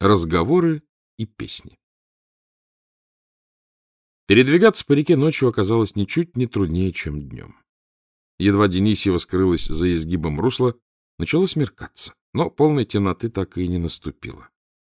Разговоры и песни. Передвигаться по реке ночью оказалось ничуть не труднее, чем днем. Едва Денисьева скрылась за изгибом русла, начало смеркаться, но полной темноты так и не наступило.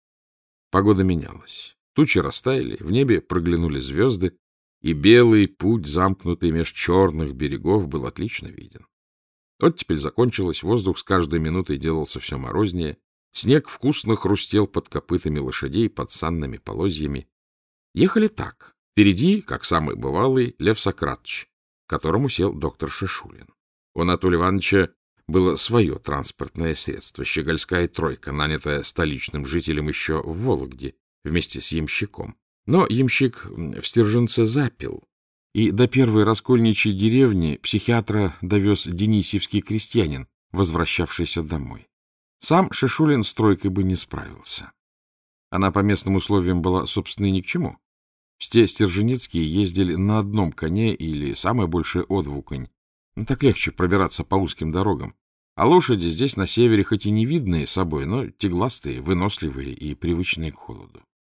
Погода менялась. Тучи растаяли, в небе проглянули звезды, и белый путь, замкнутый меж черных берегов, был отлично виден. Оттепель закончилась, воздух с каждой минутой делался все морознее, снег вкусно хрустел под копытами лошадей, под санными полозьями. Ехали так. Впереди, как самый бывалый, Лев Сократович, к которому сел доктор Шишулин. У Анатолия Ивановича было свое транспортное средство — щегольская тройка, нанятая столичным жителем еще в Вологде вместе с ямщиком. Но ямщик в Стерженце запил, и до первой раскольничьей деревни психиатра довез денисьевский крестьянин, возвращавшийся домой. Сам Шишулин с тройкой бы не справился. Она по местным условиям была, собственно, и ни к чему. Все стерженицкие ездили на одном коне или, самое большее, одвуконь. Так легче пробираться по узким дорогам. А лошади здесь на севере хоть и не видные собой, но тегластые, выносливые и привычные к холоду.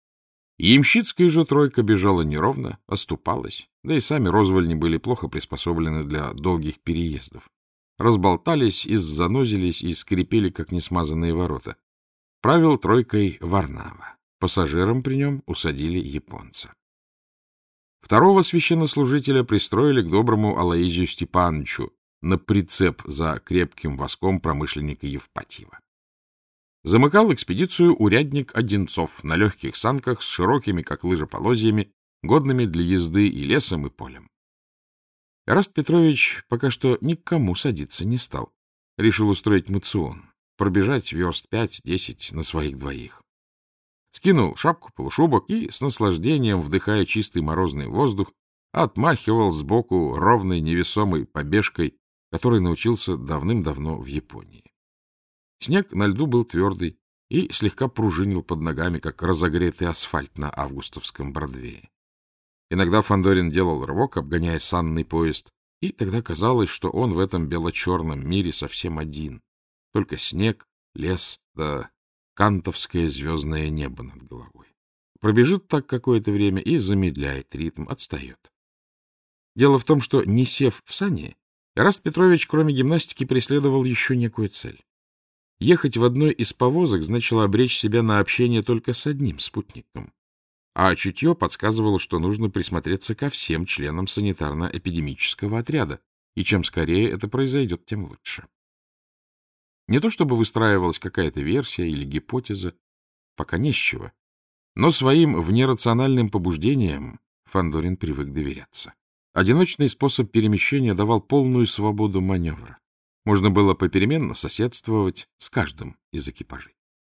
Ямщицкая же тройка бежала неровно, оступалась, да и сами розвольни были плохо приспособлены для долгих переездов. Разболтались, иззанозились и скрипели, как несмазанные ворота. Правил тройкой Варнава. Пассажирам при нем усадили японца. Второго священнослужителя пристроили к доброму Алоизию Степановичу на прицеп за крепким воском промышленника Евпатьева. Замыкал экспедицию урядник Одинцов на легких санках с широкими, как лыжи, полозьями, годными для езды и лесом, и полем. Эраст Петрович пока что никому садиться не стал. Решил устроить моцион, пробежать верст 5-10 на своих двоих. Скинул шапку, полушубок и, с наслаждением вдыхая чистый морозный воздух, отмахивал сбоку ровной невесомой побежкой, которой научился давным-давно в Японии. Снег на льду был твердый и слегка пружинил под ногами, как разогретый асфальт на августовском Бродвее. Иногда Фандорин делал рывок, обгоняя санный поезд, и тогда казалось, что он в этом бело-черном мире совсем один. Только снег, лес да кантовское звездное небо над головой. Пробежит так какое-то время и замедляет ритм, отстает. Дело в том, что, не сев в сани, Эраст Петрович, кроме гимнастики, преследовал еще некую цель. Ехать в одной из повозок значило обречь себя на общение только с одним спутником. А чутье подсказывало, что нужно присмотреться ко всем членам санитарно-эпидемического отряда, и чем скорее это произойдет, тем лучше. Не то чтобы выстраивалась какая-то версия или гипотеза, пока не с чего, но своим внерациональным побуждениям Фандорин привык доверяться. Одиночный способ перемещения давал полную свободу маневра. Можно было попеременно соседствовать с каждым из экипажей.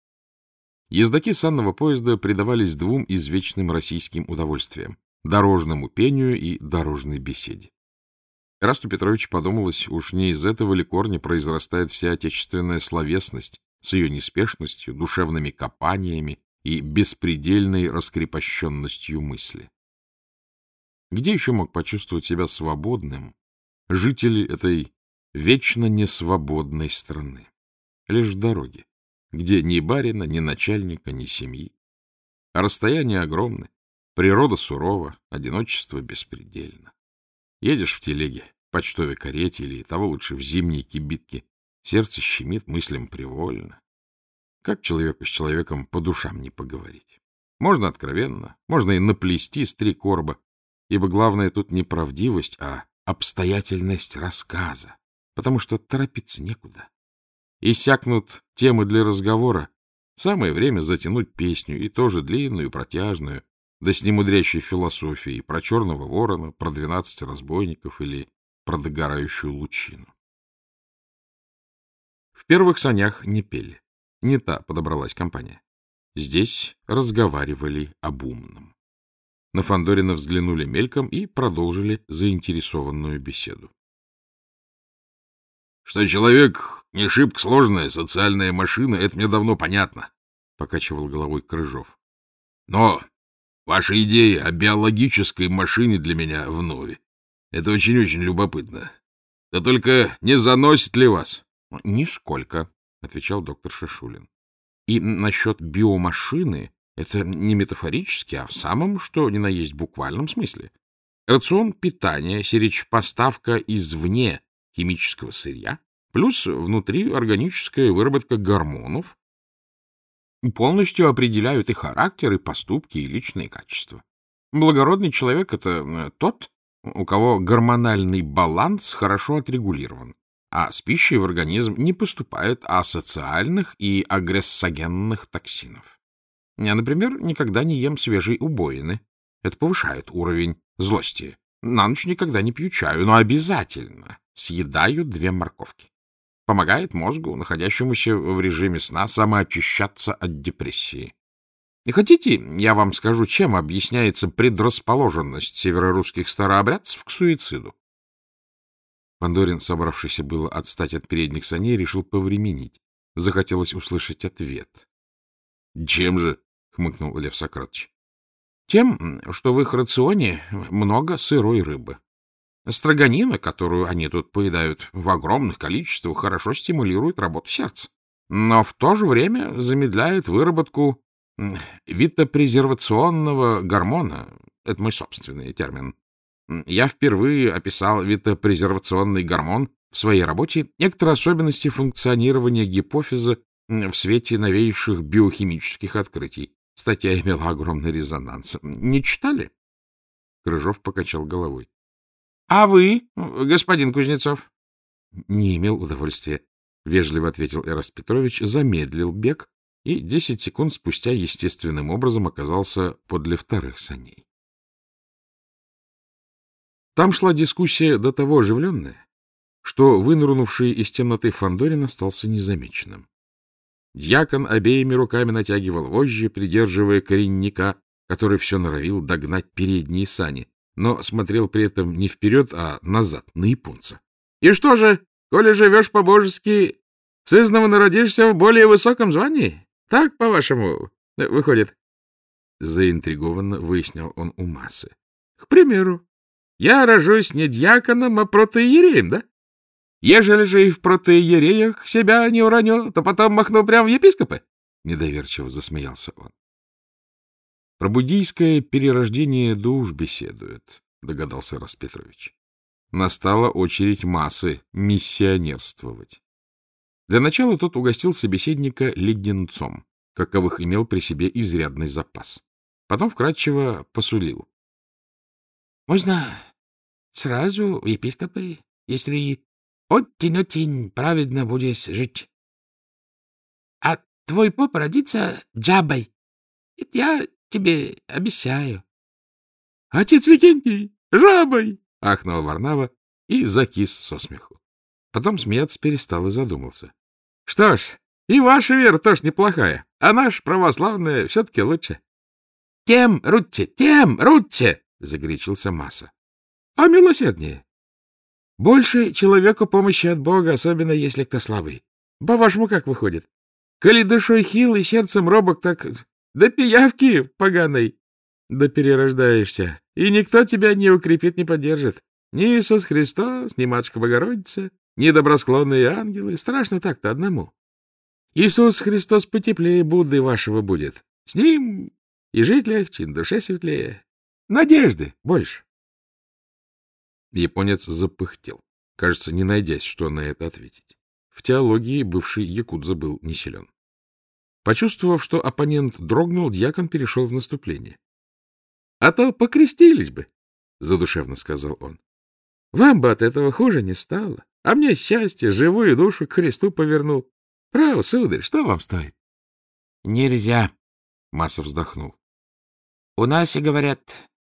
Ездаки санного поезда предавались двум извечным российским удовольствиям — дорожному пению и дорожной беседе. Эрасту Петровичу подумалось, уж не из этого ли корня произрастает вся отечественная словесность с ее неспешностью, душевными копаниями и беспредельной раскрепощенностью мысли. Где еще мог почувствовать себя свободным житель этой вечно несвободной страны? Лишь в дороге, где ни барина, ни начальника, ни семьи. А расстояния огромны, природа сурова, одиночество беспредельно. Едешь в телеге, почтовой карете или того лучше в зимней кибитке, сердце щемит, мыслям привольно. Как человеку с человеком по душам не поговорить? Можно откровенно, можно и наплести с три короба, ибо главное тут не правдивость, а обстоятельность рассказа, потому что торопиться некуда. Иссякнут темы для разговора, самое время затянуть песню, и тоже длинную, протяжную, да с немудрящей философией про черного ворона, про 12 разбойников или про догорающую лучину. В первых санях не пели. Не та подобралась компания. Здесь разговаривали об умном. На Фандорина взглянули мельком и продолжили заинтересованную беседу. — Что человек не шибко сложная социальная машина, это мне давно понятно, — покачивал головой Крыжов. — Но ваша идея о биологической машине для меня вновь. Это очень-очень любопытно. Да только не заносит ли вас? — Нисколько, — отвечал доктор Шишулин. И насчет биомашины это не метафорически, а в самом, что ни на есть буквальном смысле. Рацион питания, сиречь поставка извне химического сырья, плюс внутри органическая выработка гормонов полностью определяют и характер, и поступки, и личные качества. Благородный человек — это тот, у кого гормональный баланс хорошо отрегулирован, а с пищей в организм не поступает асоциальных и агрессогенных токсинов. Я, например, никогда не ем свежей убоины. Это повышает уровень злости. На ночь никогда не пью чаю, но обязательно съедаю 2 морковки. Помогает мозгу, находящемуся в режиме сна, самоочищаться от депрессии. И хотите, я вам скажу, чем объясняется предрасположенность северорусских старообрядцев к суициду? Фандорин, собравшийся было отстать от передних саней, решил повременить. Захотелось услышать ответ. — Чем же? — хмыкнул Лев Сократович. — Тем, что в их рационе много сырой рыбы. Строганина, которую они тут поедают в огромных количествах, хорошо стимулирует работу сердца, но в то же время замедляет выработку витопрезервационного гормона. Это мой собственный термин. Я впервые описал витопрезервационный гормон в своей работе «Некоторые особенности функционирования гипофиза в свете новейших биохимических открытий». Статья имела огромный резонанс. Не читали? Крыжов покачал головой. — А вы, господин Кузнецов? — Не имел удовольствия, — вежливо ответил Эраст Петрович, замедлил бег и 10 секунд спустя естественным образом оказался подле вторых саней. Там шла дискуссия до того оживленная, что вынырнувший из темноты Фандорин остался незамеченным. Дьякон обеими руками натягивал вожжи, придерживая коренника, который все норовил догнать передние сани, но смотрел при этом не вперед, а назад, на японца. — И что же, коли живешь по-божески, сызново народишься в более высоком звании? Так, по-вашему, выходит? Заинтригованно выяснял он у массы. — К примеру, я рожусь не дьяконом, а протоиереем, да? Ежели же и в протоиереях себя не уроню, то потом махну прямо в епископы? Недоверчиво засмеялся он. — Про буддийское перерождение душ беседует, — догадался Эраст Петрович. Настала очередь массы миссионерствовать. Для начала тот угостил собеседника леденцом, каковых имел при себе изрядный запас. Потом вкратчиво посулил. — Можно сразу в епископы, если очень-очень праведно будешь жить. А твой поп родится джабой. Это я тебе обещаю. — Отец Викентий, жабой! — ахнул Варнава и закис со смеху. Потом смеяться перестал и задумался. — Что ж, и ваша вера тоже неплохая, а наша православная все-таки лучше. — Тем рутте! — загорячился Маса. — А милосерднее. Больше человеку помощи от Бога, особенно если кто слабый. По-вашему, как выходит? Коли душой хилый, сердцем робок, так до пиявки поганой да перерождаешься, и никто тебя не укрепит, не поддержит. Ни Иисус Христос, ни Матушка Богородица, ни добросклонные ангелы. Страшно так-то одному. Иисус Христос потеплее Будды вашего будет. С ним и жить легче, и на душе светлее. Надежды больше. Японец запыхтел, кажется, не найдясь, что на это ответить. В теологии бывший якудза был не силен. Почувствовав, что оппонент дрогнул, дьякон перешел в наступление. — А то покрестились бы, — задушевно сказал он. — Вам бы от этого хуже не стало, а мне счастье, живую душу к Христу повернул. Право, сударь, что вам стоит? — Нельзя, — Масса вздохнул. — У нас и говорят: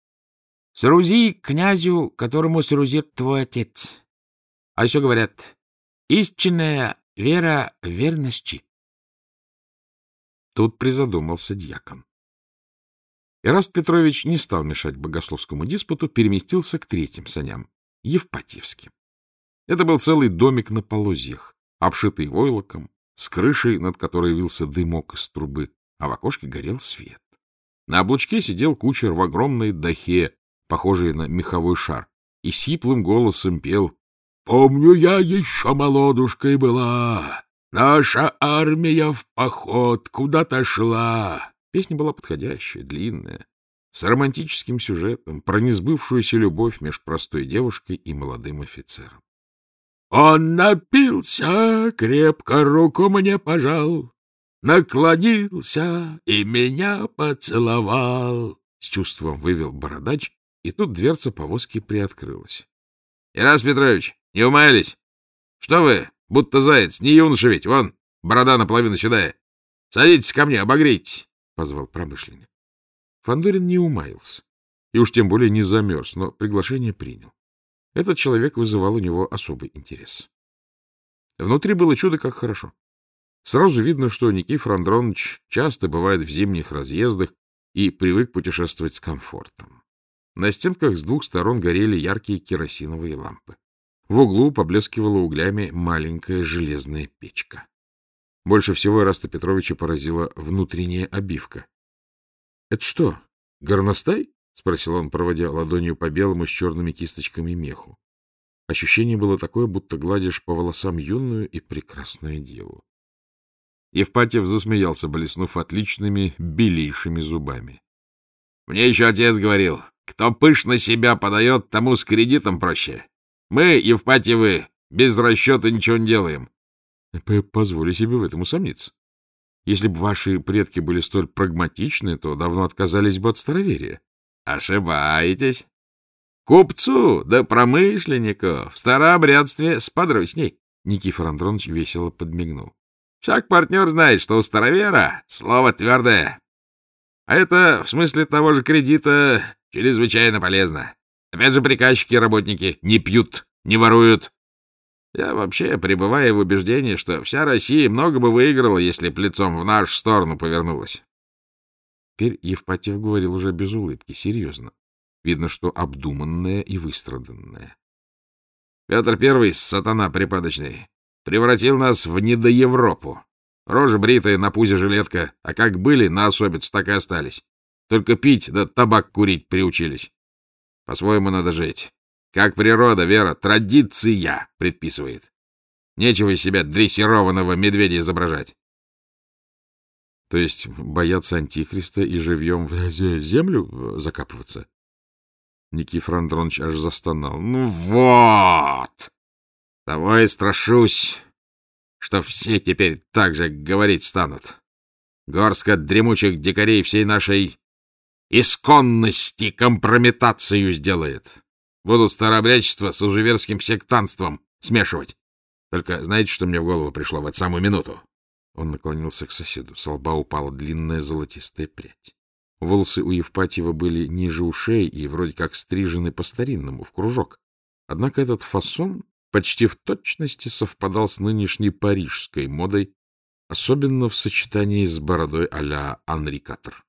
«Срузи князю, которому срузит твой отец». А еще говорят: «Истинная вера в верности». Тут призадумался дьякон. Эраст Петрович не стал мешать богословскому диспуту, переместился к третьим саням, Евпатьевским. Это был целый домик на полозьях, обшитый войлоком, с крышей, над которой вился дымок из трубы, а в окошке горел свет. На облучке сидел кучер в огромной дахе, похожей на меховой шар, и сиплым голосом пел: «Помню, я еще молодушкой была, Наша армия в поход куда-то шла. Песня была подходящая, длинная, с романтическим сюжетом, про несбывшуюся любовь между простой девушкой и молодым офицером. Он напился, крепко руку мне пожал, наклонился и меня поцеловал. С чувством вывел бородач, и тут дверца повозки приоткрылась. — Ирас Петрович, не умаялись? Что вы, будто заяц, не юноша ведь, вон, борода наполовину седая. Садитесь ко мне, обогрейтесь, — позвал промышленник. Фандорин не умаялся, и уж тем более не замерз, но приглашение принял. Этот человек вызывал у него особый интерес. Внутри было чудо как хорошо. Сразу видно, что Никифор Андронович часто бывает в зимних разъездах и привык путешествовать с комфортом. На стенках с двух сторон горели яркие керосиновые лампы. В углу поблескивала углями маленькая железная печка. Больше всего Ираста Петровича поразила внутренняя обивка. — Это что, горностай? — спросил он, проводя ладонью по белому с черными кисточками меху. Ощущение было такое, будто гладишь по волосам юную и прекрасную деву. Евпатьев засмеялся, блеснув отличными белейшими зубами. — Мне еще отец говорил, кто пышно себя подает, тому с кредитом проще. Мы, Евпатьевы, без расчета ничего не делаем. — Позволю себе в этом усомниться. Если бы ваши предки были столь прагматичны, то давно отказались бы от староверия. — Ошибаетесь. Купцу да промышленнику в старообрядстве сподручней. Никифор Андронович весело подмигнул. Всяк партнер знает, что у старовера слово твердое. А это, в смысле того же кредита, чрезвычайно полезно. Опять же, приказчики и работники не пьют, не воруют. Я вообще пребываю в убеждении, что вся Россия много бы выиграла, если б лицом в нашу сторону повернулась. Теперь Евпатьев говорил уже без улыбки, серьезно. Видно, что обдуманное и выстраданное. Петр Первый, сатана припадочный, превратил нас в недоевропу. Рожа бритая, на пузе жилетка, а как были на особицу, так и остались. Только пить да табак курить приучились. По-своему надо жить. Как природа, вера, традиция предписывает. Нечего из себя дрессированного медведя изображать. То есть бояться антихриста и живьем в землю закапываться? Никифор Андронович аж застонал. Ну вот! Того и страшусь, что все теперь так же говорить станут. Горстка дремучих дикарей всей нашей исконности компрометацию сделает. Будут старообрядчество с изуверским сектантством смешивать. Только знаете, что мне в голову пришло в эту самую минуту? Он наклонился к соседу. С лба упала длинная золотистая прядь. Волосы у Евпатьева были ниже ушей и вроде как стрижены по-старинному, в кружок. Однако этот фасон почти в точности совпадал с нынешней парижской модой, особенно в сочетании с бородой а-ля Анри Катр.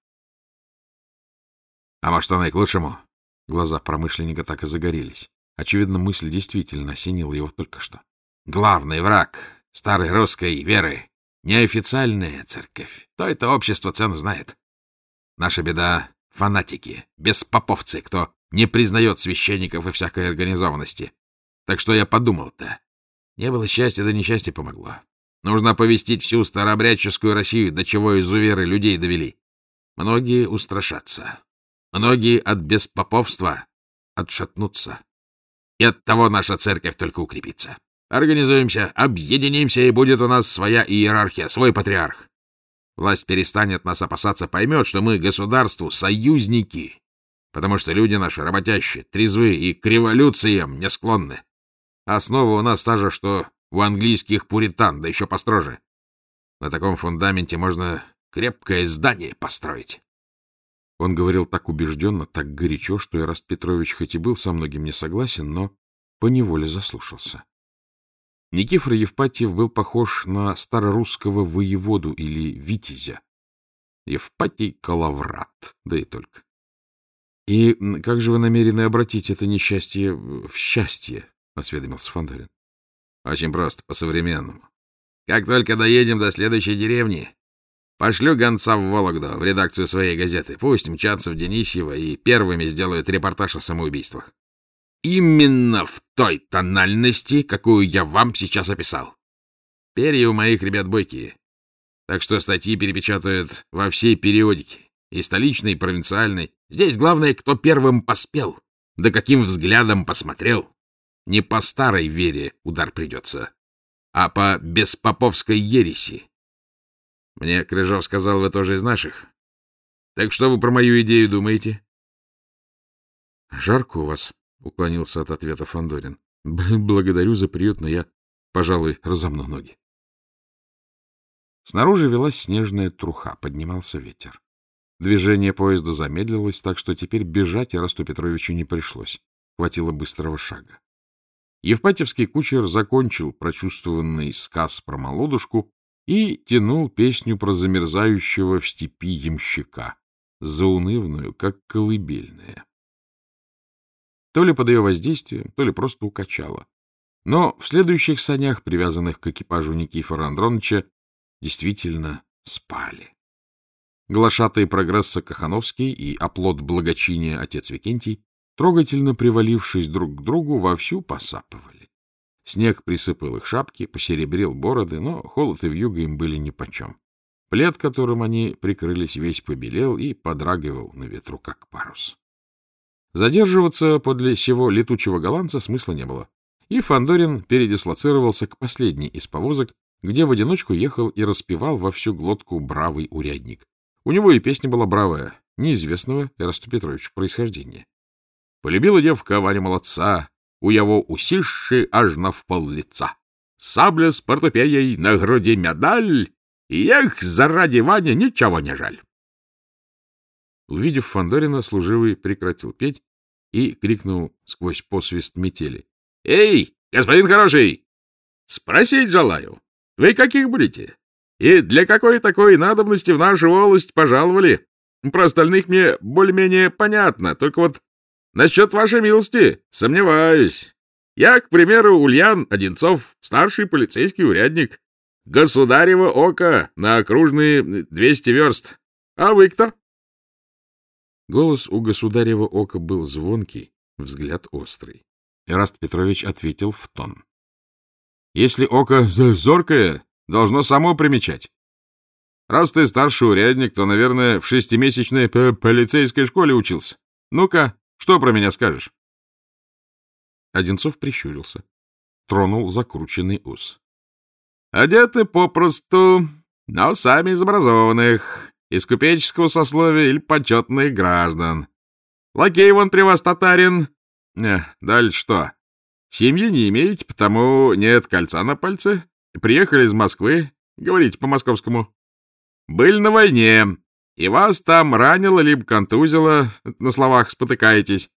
— А может, оно и к лучшему? Глаза промышленника так и загорелись. Очевидно, мысль действительно осенила его только что. Главный враг старой русской веры — неофициальная церковь. То это общество цену знает. Наша беда — фанатики, беспоповцы, кто не признает священников и всякой организованности. Так что я подумал-то. Не было счастья, да несчастье помогло. Нужно оповестить всю старообрядческую Россию, до чего изуверы людей довели. Многие устрашатся. Многие от беспоповства отшатнутся. И оттого наша церковь только укрепится. Организуемся, объединимся, и будет у нас своя иерархия, свой патриарх. Власть перестанет нас опасаться, поймет, что мы государству союзники, потому что люди наши работящие, трезвые и к революциям не склонны. Основа у нас та же, что у английских пуритан, да еще построже. На таком фундаменте можно крепкое здание построить. Он говорил так убежденно, так горячо, что Ираст Петрович хоть и был со многим не согласен, но поневоле заслушался. Никифор Евпатьев был похож на старорусского воеводу или витязя. Евпатий Калаврат, да и только. — И как же вы намерены обратить это несчастье в счастье? — осведомился Фандорин. — Очень просто, по-современному. Как только доедем до следующей деревни, пошлю гонца в Вологду, в редакцию своей газеты. Пусть мчатся в Денисьево и первыми сделают репортаж о самоубийствах. Именно в той тональности, какую я вам сейчас описал. Перья у моих ребят бойкие. Так что статьи перепечатают во всей периодике, и столичной, и провинциальной. Здесь главное, кто первым поспел, да каким взглядом посмотрел. Не по старой вере удар придется, а по беспоповской ереси. Мне Крыжов сказал, вы тоже из наших. Так что вы про мою идею думаете? — Жарко у вас, — уклонился от ответа Фандорин. — Благодарю за приют, но я, пожалуй, разомну ноги. Снаружи велась снежная труха, поднимался ветер. Движение поезда замедлилось, так что теперь бежать Ирасту Петровичу не пришлось. Хватило быстрого шага. Евпатьевский кучер закончил прочувствованный сказ про молодушку и тянул песню про замерзающего в степи ямщика, заунывную, как колыбельная. То ли под ее воздействием, то ли просто укачало. Но в следующих санях, привязанных к экипажу Никифора Андроновича, действительно спали. Глашатый прогресса Кахановский и оплот благочиния отец Викентий, трогательно привалившись друг к другу, вовсю посапывали. Снег присыпал их шапки, посеребрил бороды, но холод и вьюга им были нипочем. Плед, которым они прикрылись, весь побелел и подрагивал на ветру, как парус. Задерживаться подле сего летучего голландца смысла не было, и Фандорин передислоцировался к последней из повозок, где в одиночку ехал и распевал во всю глотку бравый урядник. У него и песня была бравая, неизвестного Ирасту Петровичу происхождения. Полюбила девка Ваня молодца, у его усищи аж на впол лица. Сабля с портупеей, на груди медаль, и эх, заради Вани ничего не жаль. Увидев Фандорина, служивый прекратил петь и крикнул сквозь посвист метели: — Эй, господин хороший, спросить желаю, вы каких будете? И для какой такой надобности в нашу волость пожаловали? Про остальных мне более-менее понятно, только вот насчет вашей милости сомневаюсь. Я, к примеру, Ульян Одинцов, старший полицейский урядник. Государево око на окружные 200 верст. А вы кто? Голос у государева ока был звонкий, взгляд острый. Ираст Петрович ответил в тон. — Если око зоркое, должно само примечать. Раз ты старший урядник, то, наверное, в 6-месячной полицейской школе учился. Ну-ка, что про меня скажешь? Одинцов прищурился, тронул закрученный ус. — Одеты попросту, но сами из образованных, из купеческого сословия или почетных граждан. Лакей вон при вас татарин. Дальше что? Семьи не имеете, потому нет кольца на пальце. Приехали из Москвы, говорите по-московскому. Были на войне, и вас там ранило либо контузило, на словах спотыкаетесь.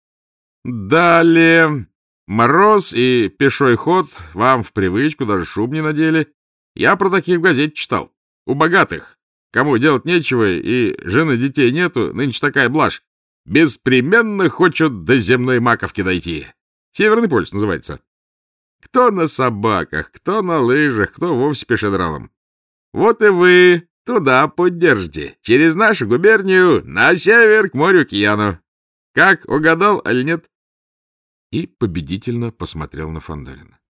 Далее мороз и пешой ход вам в привычку, даже шуб не надели. Я про таких в газете читал. У богатых, кому делать нечего и жены детей нету, нынче такая блажь. Беспременно хочут до земной маковки дойти. Северный полюс называется. Кто на собаках, кто на лыжах, кто вовсе пешедралом. Вот и вы туда поддержите, через нашу губернию, на север, к морю Кияну. Как, угадал или нет? И победительно посмотрел на Фандорина.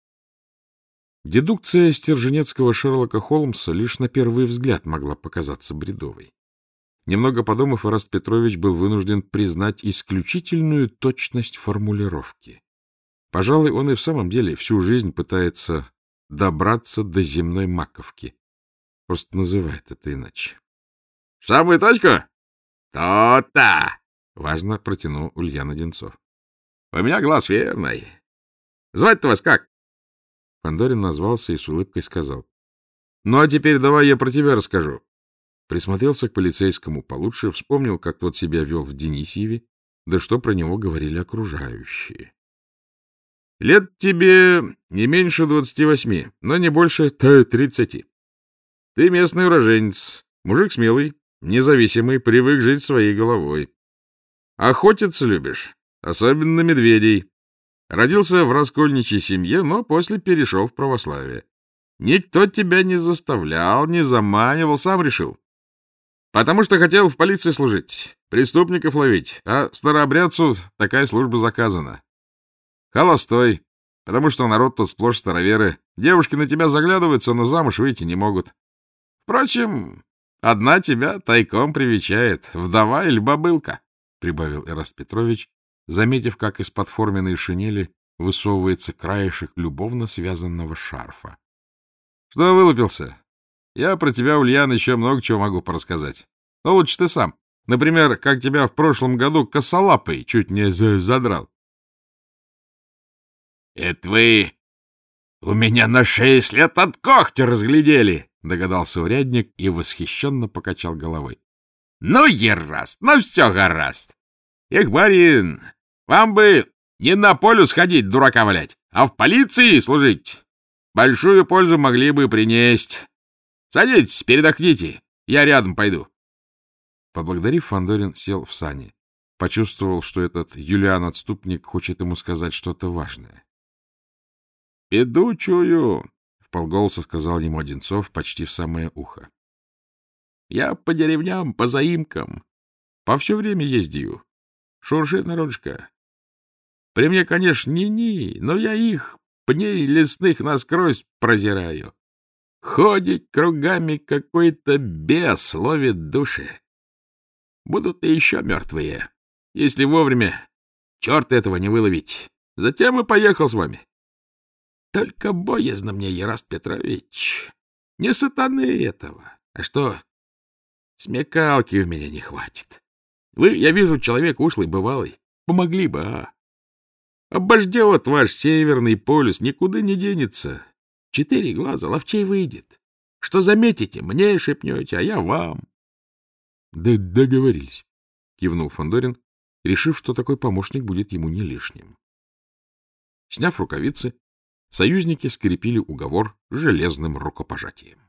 Дедукция стерженецкого Шерлока Холмса лишь на первый взгляд могла показаться бредовой. Немного подумав, Ираст Петрович был вынужден признать исключительную точность формулировки. Пожалуй, он и в самом деле всю жизнь пытается добраться до земной маковки. Просто называет это иначе. — Самую точку? — То-то! — важно протянул Ульян Одинцов. — У меня глаз верный. Звать-то вас как? Фандорин назвался и с улыбкой сказал: — Ну, а теперь давай я про тебя расскажу. Присмотрелся к полицейскому получше, вспомнил, как тот себя вел в Денисьеве, да что про него говорили окружающие. — Лет тебе не меньше 28, но не больше 30. Ты местный уроженец, мужик смелый, независимый, привык жить своей головой. Охотиться любишь, особенно медведей. Родился в раскольничьей семье, но после перешел в православие. Никто тебя не заставлял, не заманивал, сам решил. Потому что хотел в полиции служить, преступников ловить, а старообрядцу такая служба заказана. Холостой, потому что народ тут сплошь староверы. Девушки на тебя заглядываются, но замуж выйти не могут. Впрочем, одна тебя тайком привечает, вдова или бабылка, — прибавил Эраст Петрович, заметив, как из-под форменной шинели высовывается краешек любовно связанного шарфа. — Что вылупился? Я про тебя, Ульян, еще много чего могу порассказать. Но лучше ты сам. Например, как тебя в прошлом году косолапый чуть не задрал. — Это вы у меня на 6 лет от когтя разглядели, — догадался урядник и восхищенно покачал головой. — Ну, Ераст, ну все гораст. Эх, барин, вам бы не на полю сходить, дурака валять, а в полиции служить. Большую пользу могли бы принести. Садитесь, передохните, я рядом пойду. Поблагодарив, Фандорин сел в сани. Почувствовал, что этот Юлиан-отступник хочет ему сказать что-то важное. — Иду, чую, — вполголоса сказал ему Одинцов почти в самое ухо. — Я по деревням, по заимкам, по все время ездию. Шуршит народишко. При мне, конечно, ни-ни, но я их, пней лесных, насквозь прозираю. Ходит кругами какой-то бес, ловит души. Будут и еще мертвые, если вовремя черт этого не выловить. Затем и поехал с вами. Только боязно мне, Ераст Петрович, не сатаны этого, а что смекалки у меня не хватит. Вы, я вижу, человек ушлый, бывалый, помогли бы, а? Обождет ваш северный полюс, никуда не денется. 4 глаза, ловчей выйдет. Что заметите, мне шепнете, а я вам. — Да договорились, — кивнул Фандорин, решив, что такой помощник будет ему не лишним. Сняв рукавицы, союзники скрепили уговор железным рукопожатием.